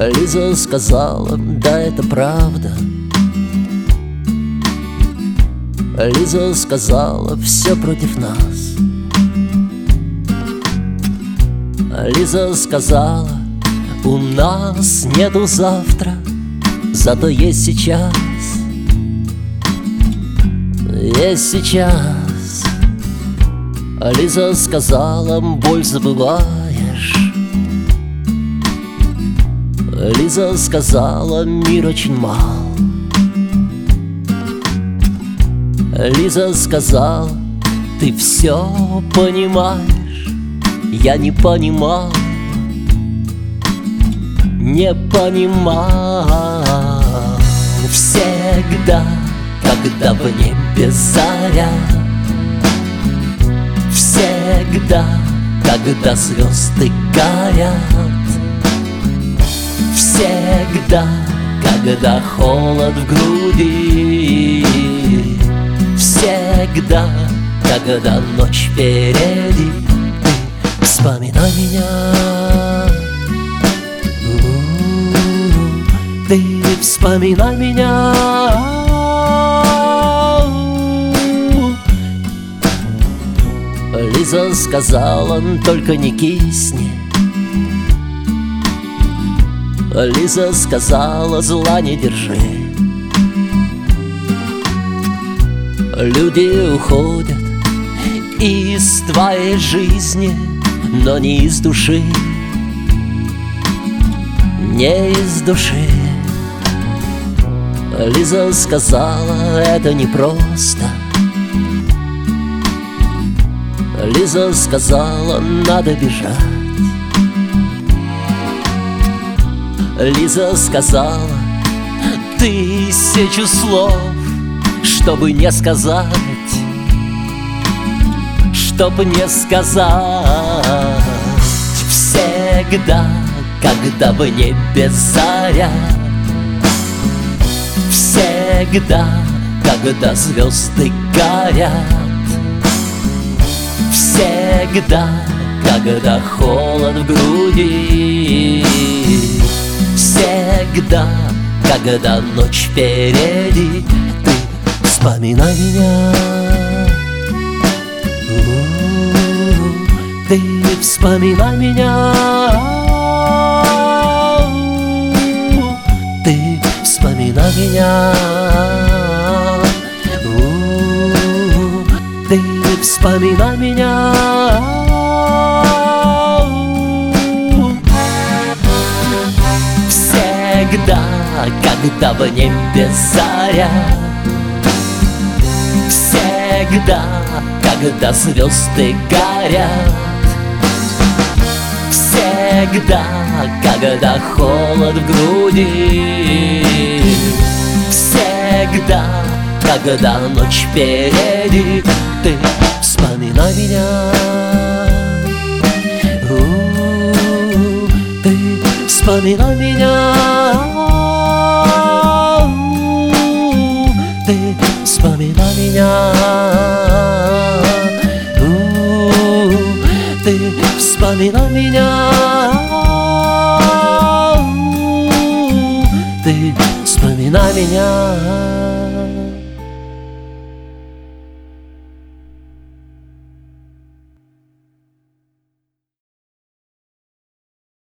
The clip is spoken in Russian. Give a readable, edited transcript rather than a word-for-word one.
Лиза сказала: да, это правда. Лиза сказала: все против нас. Лиза сказала: у нас нету завтра, зато есть сейчас. Есть сейчас. Лиза сказала: боль забываешь. Лиза сказала: мир очень мал. Лиза сказала: ты все понимаешь. Я не понимал, не понимал. Всегда, когда в небе заря, всегда, когда звезды горят, всегда, когда холод в груди, всегда, когда ночь впереди, ты вспоминай меня. Ты вспоминай меня. Лиза сказала: только не кисни. Лиза сказала: зла не держи. Люди уходят из твоей жизни, но не из души, не из души. Лиза сказала: это непросто. Лиза сказала: надо бежать. Лиза сказала: тысячу слов, чтобы не сказать, чтобы не сказать. Всегда, когда в небе заря, всегда, когда звезды горят, всегда, когда холод в груди, всегда, когда ночь впереди, ты вспоминай меня. Ты вспоминай меня. Ты вспоминай меня. Ты вспоминай меня. Всегда, когда в небе заря, всегда, когда звезды горят, всегда, когда холод в груди, всегда, когда ночь впереди, ты вспоминай меня. Ты вспоминай меня. Ты вспоминай меня. Ты вспоминай меня. Ты вспоминай меня.